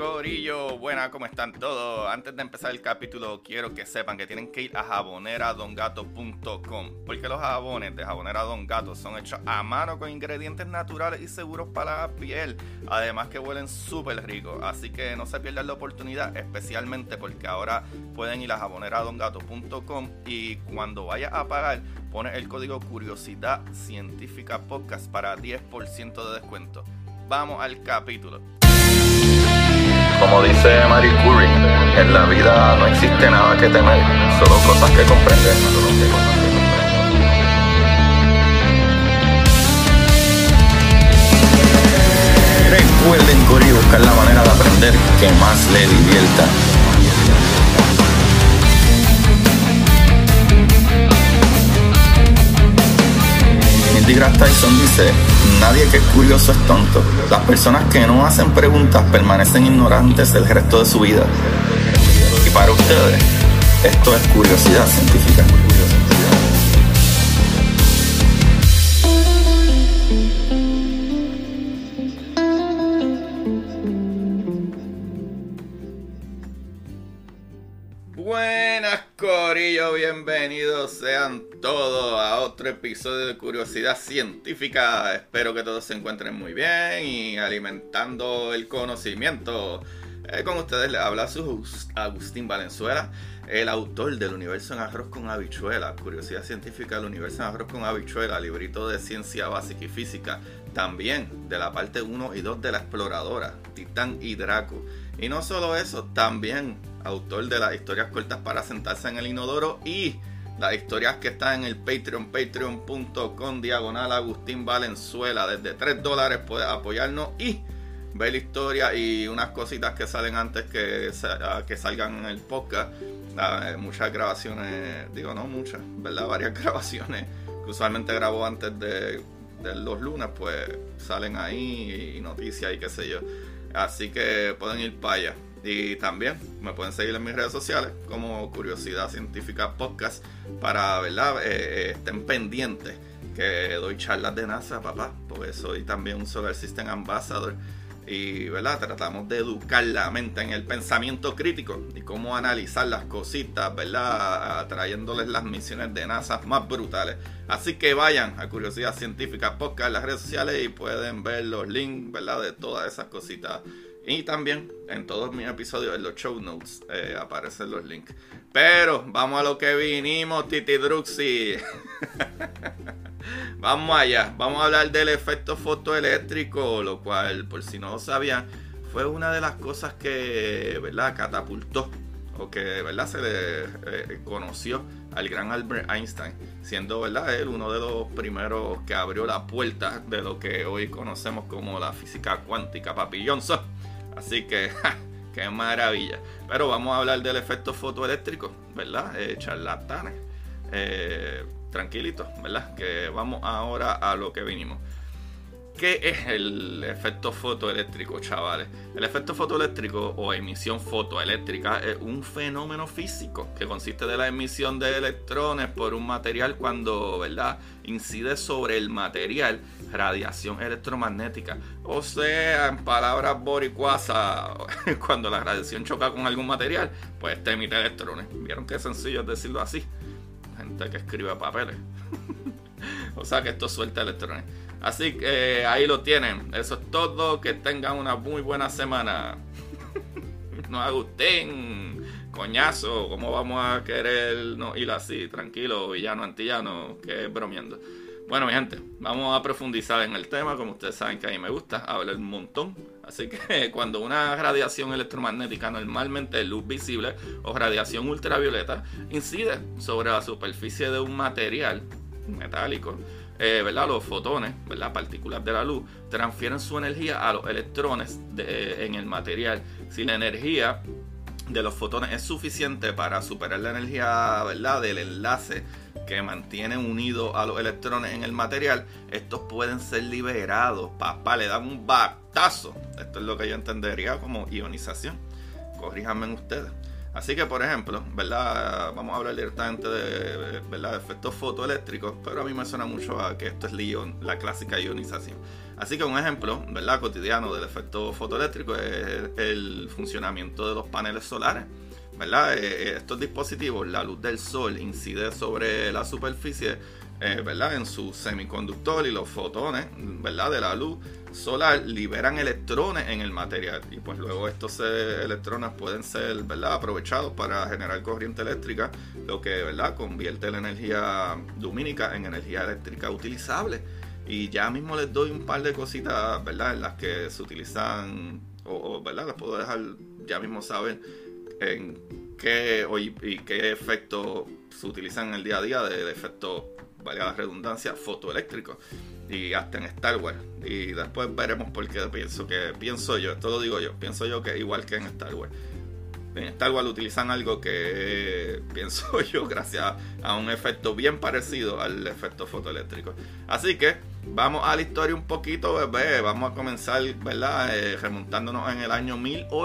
Corillo, buenas, ¿cómo están todos? Antes de empezar el capítulo, quiero que sepan que tienen que ir a jaboneradongato.com, porque los jabones de Jabonera Don Gato son hechos a mano con ingredientes naturales y seguros para la piel, además que huelen súper ricos, así que no se pierdan la oportunidad, especialmente porque ahora pueden ir a jaboneradongato.com y cuando vayas a pagar, pones el código Curiosidad Científica Podcast para 10% de descuento. Vamos al capítulo. Como dice Marie Curie, en la vida no existe nada que temer, solo cosas que comprender. Recuerden, Corillo, buscar la manera de aprender que más le divierta. Neil deGrasse Tyson dice: nadie que es curioso es tonto. Las personas que no hacen preguntas permanecen ignorantes el resto de su vida. Y para ustedes, esto es curiosidad científica. Buenas, Corillo, bienvenidos sean todos a otro episodio de Curiosidad Científica. Espero que todos se encuentren muy bien y alimentando el conocimiento. Con ustedes les habla su Agustín Valenzuela, el autor del Universo en Arroz con Habichuela, Curiosidad Científica del Universo en Arroz con Habichuela, librito de ciencia básica y física, también de la parte 1 y 2 de La Exploradora, Titán y Draco. Y no solo eso, también autor de las historias cortas para sentarse en el inodoro y las historias que están en el Patreon, patreon.com/Agustín Valenzuela. Desde $3 puedes apoyarnos y ver la historia y unas cositas que salen antes que salgan en el podcast. Muchas grabaciones, digo no muchas, ¿verdad? Varias grabaciones que usualmente grabo antes de los lunes, pues salen ahí y noticias y qué sé yo. Así que pueden ir para allá. Y también me pueden seguir en mis redes sociales como Curiosidad Científica Podcast para, ¿verdad? Estén pendientes que doy charlas de NASA, papá, porque soy también un Solar System Ambassador y, ¿verdad? Tratamos de educar la mente en el pensamiento crítico y cómo analizar las cositas, ¿verdad? Trayéndoles las misiones de NASA más brutales. Así que vayan a Curiosidad Científica Podcast en las redes sociales y pueden ver los links, ¿verdad? De todas esas cositas. Y también en todos mis episodios, en los show notes, aparecen los links. Pero vamos a lo que vinimos, Titi Druxy. Vamos allá. Vamos a hablar del efecto fotoeléctrico, lo cual, por si no lo sabían, fue una de las cosas que, ¿verdad?, catapultó o que, ¿verdad?, se le conoció al gran Albert Einstein, siendo, ¿verdad?, él uno de los primeros que abrió la puerta de lo que hoy conocemos como la física cuántica, Papi Johnson. Así que, qué maravilla. Pero vamos a hablar del efecto fotoeléctrico, ¿verdad? Charlatanes. Tranquilitos, ¿verdad? Que vamos ahora a lo que vinimos. ¿Qué es el efecto fotoeléctrico, chavales? El efecto fotoeléctrico o emisión fotoeléctrica es un fenómeno físico que consiste de la emisión de electrones por un material cuando, ¿verdad?, incide sobre el material radiación electromagnética. O sea, en palabras boricuasas, cuando la radiación choca con algún material, pues te emite electrones. ¿Vieron qué sencillo es decirlo así? Gente que escribe papeles. O sea que esto suelta electrones. Así que ahí lo tienen. Eso es todo. Que tengan una muy buena semana. No, Agustín, coñazo, ¿cómo vamos a querer no ir así? Tranquilo, villano, antillano, que bromeando. Bueno, mi gente, vamos a profundizar en el tema. Como ustedes saben que a mí me gusta hablar un montón. Así que cuando una radiación electromagnética, normalmente luz visible o radiación ultravioleta, incide sobre la superficie de un material metálico, ¿verdad?, los fotones, ¿verdad?, partículas de la luz, transfieren su energía a los electrones en el material. Si la energía de los fotones es suficiente para superar la energía, ¿verdad?, del enlace que mantiene unido a los electrones en el material, estos pueden ser liberados. Papá, le dan un batazo. Esto es lo que yo entendería como ionización. Corríjanme ustedes. Así que, por ejemplo, ¿verdad? Vamos a hablar directamente de, ¿verdad?, de efectos fotoeléctricos, pero a mí me suena mucho a que esto es la clásica ionización. Así que un ejemplo, ¿verdad?, cotidiano del efecto fotoeléctrico es el funcionamiento de los paneles solares, ¿verdad? Estos dispositivos, la luz del sol incide sobre la superficie, ¿verdad?, en su semiconductor, y los fotones, ¿verdad?, de la luz solar liberan electrones en el material, y pues luego estos electrones pueden ser, ¿verdad?, aprovechados para generar corriente eléctrica, lo que, ¿verdad?, convierte la energía lumínica en energía eléctrica utilizable. Y ya mismo les doy un par de cositas, ¿verdad?, en las que se utilizan, ¿verdad?, les puedo dejar ya mismo saber en qué y qué efectos se utilizan en el día a día de efectos, valga la redundancia, fotoeléctricos, y hasta en Star Wars. Y después veremos por qué pienso yo, esto lo digo yo, pienso yo que igual que en Star Wars. En Star Wars utilizan algo que pienso yo gracias a un efecto bien parecido al efecto fotoeléctrico. Así que vamos a la historia un poquito, bebé. Vamos a comenzar, ¿verdad?, remontándonos en el año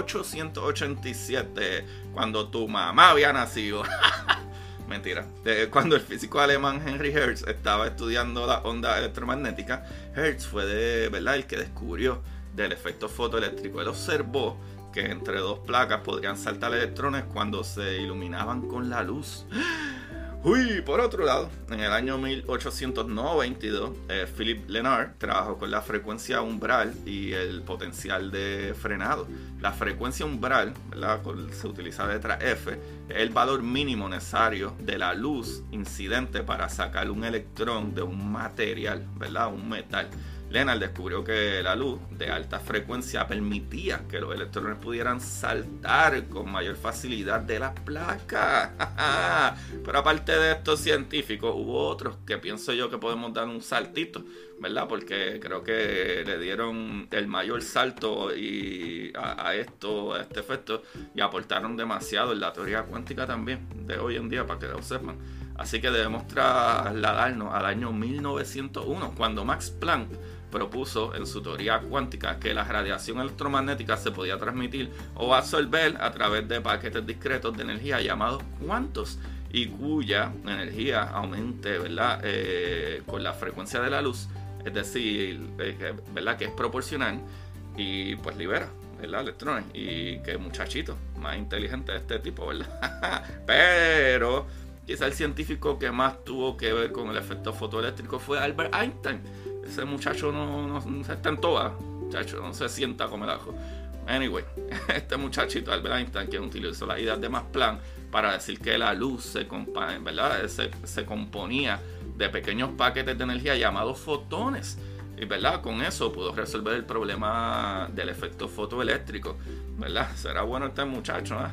1887, cuando tu mamá había nacido. Mentira. Cuando el físico alemán Henry Hertz estaba estudiando la onda electromagnética, Hertz fue ¿verdad?, el que descubrió del efecto fotoeléctrico. Él observó que entre dos placas podrían saltar electrones cuando se iluminaban con la luz. Uy, por otro lado, en el año 1892, Philippe Lenard trabajó con la frecuencia umbral y el potencial de frenado. La frecuencia umbral, ¿verdad?, se utiliza la letra F, es el valor mínimo necesario de la luz incidente para sacar un electrón de un material, ¿verdad?, un metal. Lenard descubrió que la luz de alta frecuencia permitía que los electrones pudieran saltar con mayor facilidad de las placas. Pero aparte de estos científicos, hubo otros que pienso yo que podemos dar un saltito, ¿verdad? Porque creo que le dieron el mayor salto a este efecto, y aportaron demasiado en la teoría cuántica también de hoy en día, para que lo sepan. Así que debemos trasladarnos al año 1901, cuando Max Planck propuso en su teoría cuántica que la radiación electromagnética se podía transmitir o absorber a través de paquetes discretos de energía llamados cuantos, y cuya energía aumente, ¿verdad?, con la frecuencia de la luz, es decir, ¿verdad?, que es proporcional, y pues libera, ¿verdad?, electrones. Y qué muchachito más inteligente de este tipo, ¿verdad? Pero quizá el científico que más tuvo que ver con el efecto fotoeléctrico fue Albert Einstein. Ese muchacho no está en toda, muchacho, no se sienta a comer ajo. Anyway, este muchachito Albert Einstein, quien utilizó las ideas de Max Planck para decir que la luz se componía de pequeños paquetes de energía llamados fotones. Y, ¿verdad?, con eso pudo resolver el problema del efecto fotoeléctrico, ¿verdad? Será bueno este muchacho, ¿eh?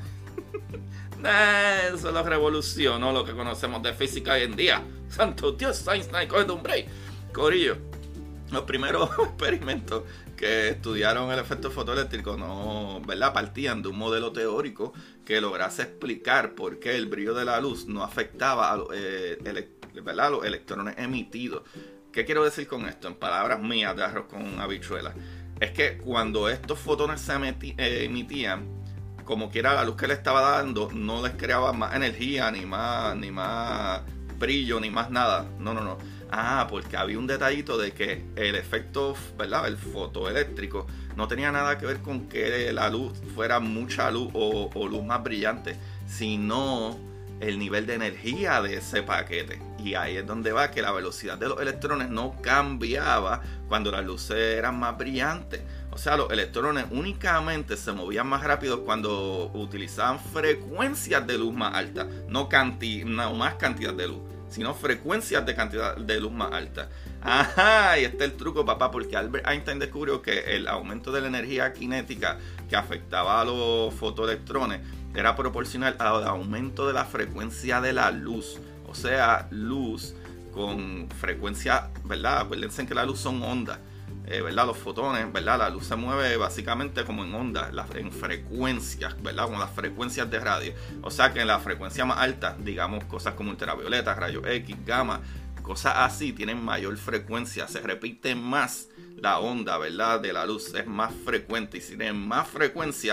Eso lo revolucionó lo que conocemos de física hoy en día. Santo Dios, Einstein, coge un break. Corillo, los primeros experimentos que estudiaron el efecto fotoeléctrico ¿verdad?, partían de un modelo teórico que lograse explicar por qué el brillo de la luz no afectaba a ¿verdad?, los electrones emitidos. ¿Qué quiero decir con esto? En palabras mías de arroz con habichuelas, es que cuando estos fotones se emitían, como quiera la luz que le estaba dando no les creaba más energía, ni más brillo, ni más nada. No. Porque había un detallito de que el efecto, ¿verdad?, el fotoeléctrico no tenía nada que ver con que la luz fuera mucha luz o luz más brillante, sino el nivel de energía de ese paquete. Y ahí es donde va que la velocidad de los electrones no cambiaba cuando las luces eran más brillantes. O sea, los electrones únicamente se movían más rápido cuando utilizaban frecuencias de luz más altas, no más cantidad de luz, sino frecuencias de cantidad de luz más alta. Ajá, y este es el truco, papá, porque Albert Einstein descubrió que el aumento de la energía cinética que afectaba a los fotoelectrones era proporcional al aumento de la frecuencia de la luz. O sea, luz con frecuencia, ¿verdad? Acuérdense que la luz son ondas, ¿verdad? Los fotones, ¿verdad? La luz se mueve básicamente como en ondas, en frecuencias, ¿verdad? Con las frecuencias de radio. O sea que en la frecuencia más alta, digamos cosas como ultravioleta, rayos X, gamma, cosas así, tienen mayor frecuencia, se repite más la onda, ¿verdad?, de la luz, es más frecuente, y si tienen más frecuencia,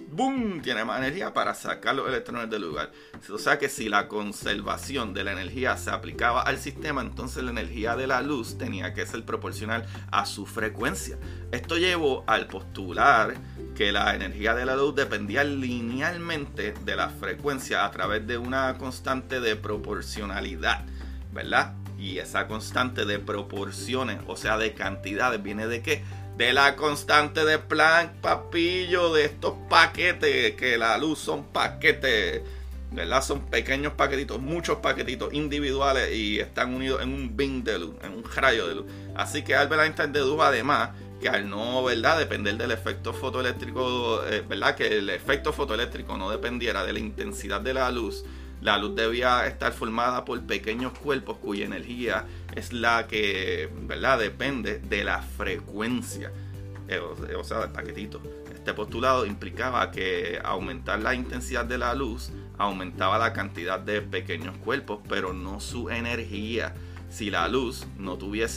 ¡boom!, tiene más energía para sacar los electrones del lugar. O sea que si la conservación de la energía se aplicaba al sistema, entonces la energía de la luz tenía que ser proporcional a su frecuencia. Esto llevó al postular que la energía de la luz dependía linealmente de la frecuencia a través de una constante de proporcionalidad, ¿verdad? Y esa constante de proporciones, o sea, de cantidades, ¿viene de qué? De la constante de Planck, papillo, de estos paquetes, que la luz son paquetes, ¿verdad? Son pequeños paquetitos, muchos paquetitos individuales y están unidos en un beam de luz, en un rayo de luz. Así que Albert Einstein dedujo además que al no, ¿verdad?, depender del efecto fotoeléctrico, ¿verdad?, que el efecto fotoeléctrico no dependiera de la intensidad de la luz debía estar formada por pequeños cuerpos cuya energía es la que, ¿verdad?, depende de la frecuencia, o sea, del paquetito. Este postulado implicaba que aumentar la intensidad de la luz aumentaba la cantidad de pequeños cuerpos, pero no su energía. Si la luz no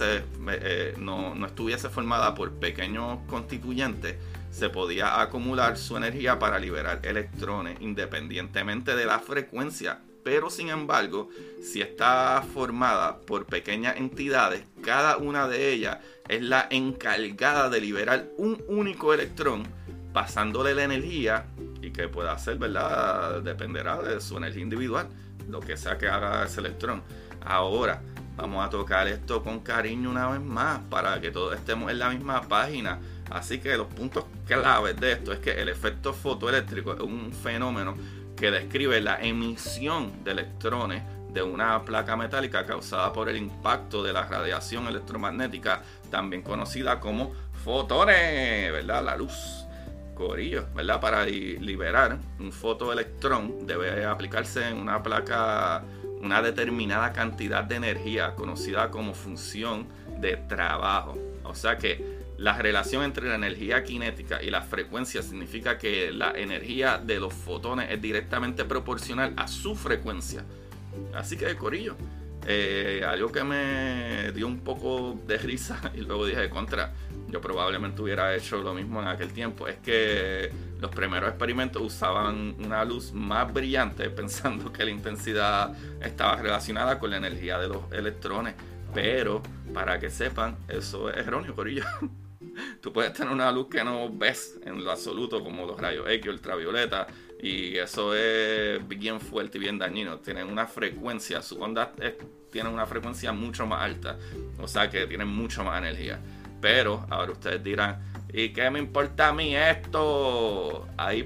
estuviese formada por pequeños constituyentes, se podía acumular su energía para liberar electrones independientemente de la frecuencia. Pero sin embargo, si está formada por pequeñas entidades, cada una de ellas es la encargada de liberar un único electrón, pasándole la energía, y que pueda hacer, ¿verdad?, dependerá de su energía individual, lo que sea que haga ese electrón. Ahora, vamos a tocar esto con cariño una vez más para que todos estemos en la misma página. Así que los puntos claves de esto es que el efecto fotoeléctrico es un fenómeno que describe la emisión de electrones de una placa metálica causada por el impacto de la radiación electromagnética, también conocida como fotones, ¿verdad? La luz, corillo, ¿verdad? Para liberar un fotoelectrón debe aplicarse en una placa una determinada cantidad de energía conocida como función de trabajo. O sea que la relación entre la energía cinética y la frecuencia significa que la energía de los fotones es directamente proporcional a su frecuencia. Así que, corillo, algo que me dio un poco de risa y luego dije contra, yo probablemente hubiera hecho lo mismo en aquel tiempo, es que los primeros experimentos usaban una luz más brillante pensando que la intensidad estaba relacionada con la energía de los electrones, pero para que sepan, eso es erróneo, corillo. Tú puedes tener una luz que no ves en lo absoluto, como los rayos X o ultravioleta, y eso es bien fuerte y bien dañino. Tienen una frecuencia, sus ondas tienen una frecuencia mucho más alta, o sea que tienen mucho más energía. Pero ahora ustedes dirán, ¿y qué me importa a mí esto? Ahí,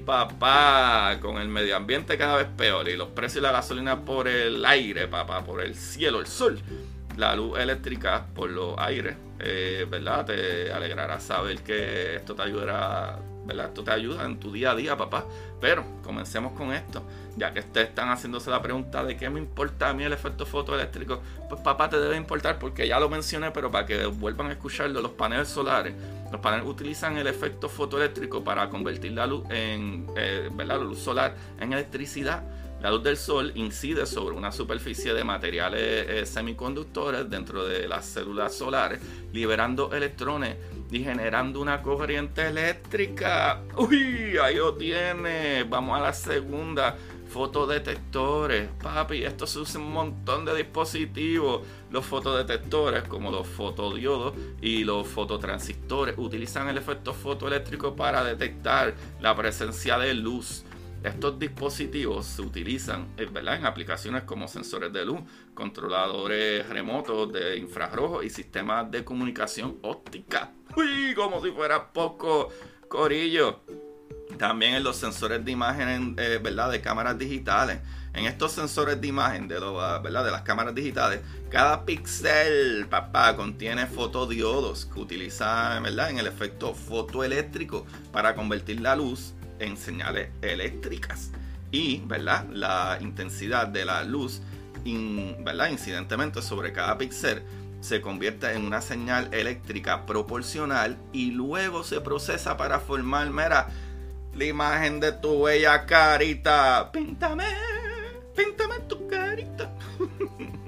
papá, con el medio ambiente cada vez peor y los precios de la gasolina por el aire, papá, por el cielo, el sol, la luz eléctrica por los aires, ¿verdad? Te alegrará saber que esto te ayudará, ¿verdad? Esto te ayuda en tu día a día, papá. Pero comencemos con esto. Ya que ustedes están haciéndose la pregunta de qué me importa a mí el efecto fotoeléctrico, pues papá, te debe importar porque ya lo mencioné, pero para que vuelvan a escucharlo, los paneles solares. Los paneles utilizan el efecto fotoeléctrico para convertir la luz en, ¿verdad?, la luz solar en electricidad. La luz del sol incide sobre una superficie de materiales semiconductores dentro de las células solares, liberando electrones y generando una corriente eléctrica. ¡Uy! Ahí lo tiene. Vamos a la segunda. Fotodetectores. Papi, esto se usa en un montón de dispositivos. Los fotodetectores, como los fotodiodos y los fototransistores, utilizan el efecto fotoeléctrico para detectar la presencia de luz. Estos dispositivos se utilizan, ¿verdad?, en aplicaciones como sensores de luz, controladores remotos de infrarrojo y sistemas de comunicación óptica. ¡Uy! Como si fuera poco, corillo. También en los sensores de imagen, ¿verdad?, de cámaras digitales. En estos sensores de imagen ¿verdad?, de las cámaras digitales, cada píxel, papá, contiene fotodiodos que utilizan, ¿verdad?, en el efecto fotoeléctrico para convertir la luz en señales eléctricas. Y, ¿verdad?, la intensidad de la luz, ¿verdad?, incidentemente sobre cada píxel se convierte en una señal eléctrica proporcional y luego se procesa para formar, mira, la imagen de tu bella carita. Píntame tu carita.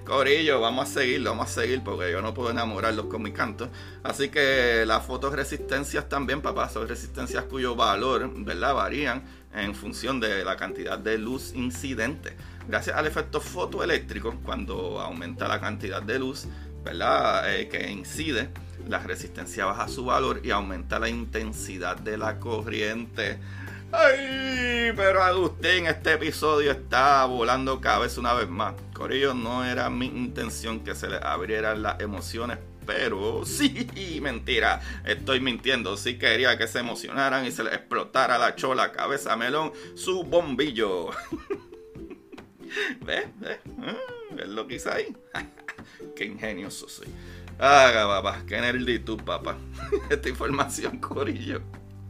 Corillo, vamos a seguir porque yo no puedo enamorarlos con mi canto. Así que las fotoresistencias también, papá, son resistencias cuyo valor, ¿verdad?, varían en función de la cantidad de luz incidente. Gracias al efecto fotoeléctrico, cuando aumenta la cantidad de luz, ¿verdad?, que incide, la resistencia baja su valor y aumenta la intensidad de la corriente. Ay, pero Agustín, este episodio está volando cabeza una vez más. Corillo, no era mi intención que se le abrieran las emociones, pero sí, mentira, estoy mintiendo. Sí quería que se emocionaran y se les explotara la chola, cabeza melón, su bombillo. ¿Ves? ¿Ves lo que hice ahí? Qué ingenioso soy. Papá, qué nerditud, papá. Esta información, Corillo.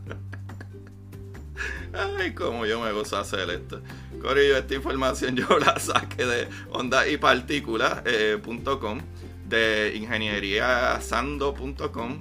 Ay, cómo yo me gozo hacer esto. Corillo, esta información yo la saqué de ondaypartículas.com, de ingenieriasando.com,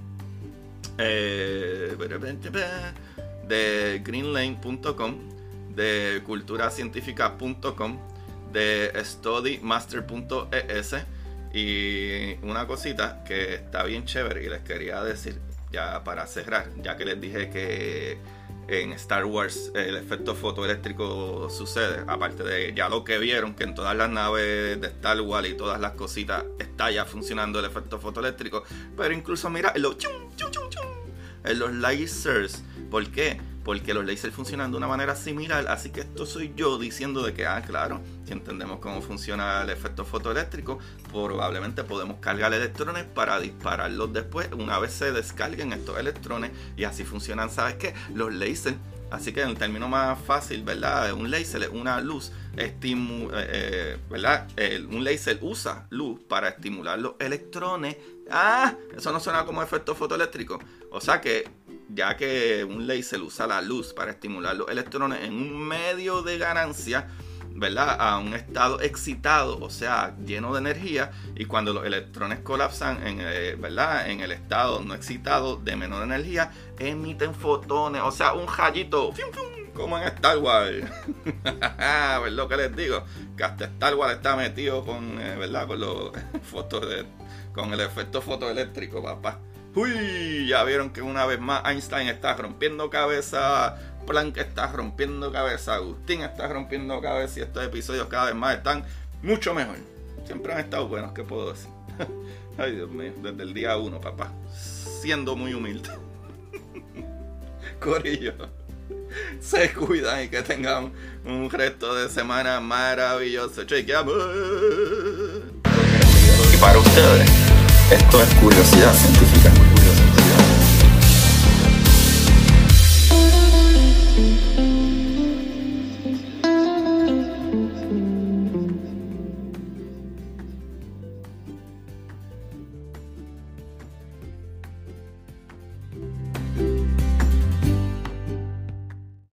de greenlane.com, de culturacientifica.com, de studymaster.es. Y una cosita que está bien chévere y les quería decir ya para cerrar, ya que les dije que en Star Wars el efecto fotoeléctrico sucede, aparte de ya lo que vieron, que en todas las naves de Star Wars y todas las cositas está ya funcionando el efecto fotoeléctrico, pero incluso mira en los en los lasers. ¿Por qué? Porque los lasers funcionan de una manera similar, así que esto soy yo diciendo de que, claro, si entendemos cómo funciona el efecto fotoeléctrico, probablemente podemos cargar electrones para dispararlos después, una vez se descarguen estos electrones, y así funcionan, ¿sabes qué? Los lasers. Así que en el término más fácil, ¿verdad? Un laser es una luz, ¿verdad? Un laser usa luz para estimular los electrones. Eso no suena como efecto fotoeléctrico. O sea que, ya que un laser usa la luz para estimular los electrones en un medio de ganancia, ¿verdad?, a un estado excitado, o sea, lleno de energía, y cuando los electrones colapsan ¿verdad?, en el estado no excitado de menor energía, emiten fotones, o sea, un rayito, como en Star Wars. ¿Ves lo que les digo? Que hasta Star Wars está metido con, ¿verdad?, con los con el efecto fotoeléctrico, papá. Uy, ya vieron que una vez más Einstein está rompiendo cabeza, Planck está rompiendo cabeza, Agustín está rompiendo cabeza, y estos episodios cada vez más están mucho mejor. Siempre han estado buenos, ¿qué puedo decir? Ay, Dios mío, desde el día 1, papá, siendo muy humilde. Corillo, se cuidan y que tengan un resto de semana maravilloso. Chequeamos. Y para ustedes, esto es curiosidad científica.